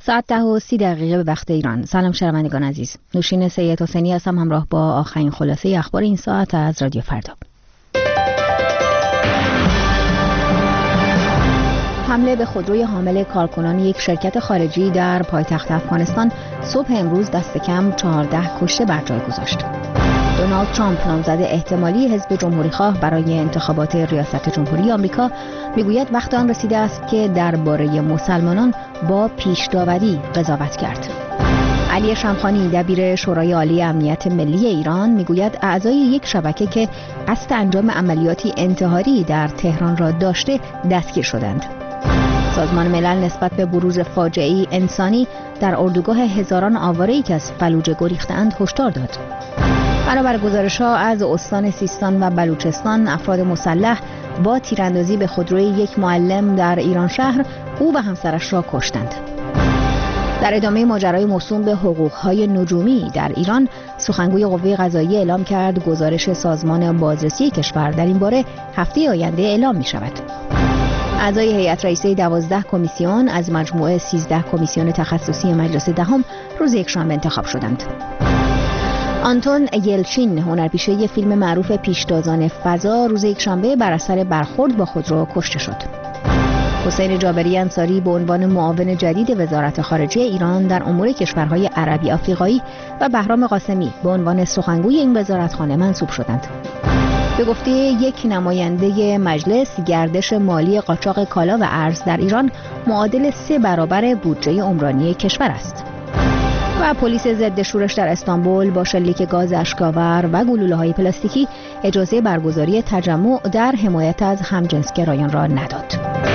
ساعت 10:30 به وقت ایران. سلام شنوندگان عزیز. نوشین سید حسینی هستم همراه با آخرین خلاصه اخبار این ساعت از رادیو فردا. حمله به خودروی حامل کارکنان یک شرکت خارجی در پایتخت افغانستان صبح امروز دست کم 14 کشته بر جای گذاشت. دونالد ترامپ نامزد احتمالی حزب جمهوری‌خواه برای انتخابات ریاست جمهوری آمریکا میگوید وقت آن رسیده است که درباره مسلمانان با پیش‌داوری قضاوت کرد. علی شمخانی دبیر شورای عالی امنیت ملی ایران میگوید اعضای یک شبکه که قصد انجام عملیاتی انتحاری در تهران را داشته دستگیر شدند. سازمان ملل نسبت به بروز فاجعه‌ای انسانی در اردوگاه هزاران آواره‌ای که از فلوجه گریختند هشدار داد. بنابر گزارش‌ها از استان سیستان و بلوچستان افراد مسلح با تیراندازی به خودروی یک معلم در ایران شهر او و همسرش را کشتند. در ادامه ماجرای موسوم به حقوق‌های نجومی در ایران، سخنگوی قوه قضاییه اعلام کرد گزارش سازمان بازرسی کشور در این باره هفته آینده اعلام می‌شود. اعضای هیئت رئیسه 12 کمیسیون از مجموعه 13 کمیسیون تخصصی مجلس دهم روز یکشنبه انتخاب شدند. آنتون یلچین هنرپیشه فیلم معروف پیشتازان فضا روز یکشنبه بر اثر برخورد با خودرو کشته شد. حسین جابری انصاری به عنوان معاون جدید وزارت خارجه ایران در امور کشورهای عربی آفریقایی و بهرام قاسمی به عنوان سخنگوی این وزارتخانه منصوب شدند. به گفته یک نماینده مجلس، گردش مالی قاچاق کالا و ارز در ایران معادل 3 برابر بودجه عمرانی کشور است. و پلیس ضد شورش در استانبول با شلیک گاز اشک‌آور و گلوله‌های پلاستیکی اجازه برگزاری تجمع در حمایت از همجنسگرایان را نداد.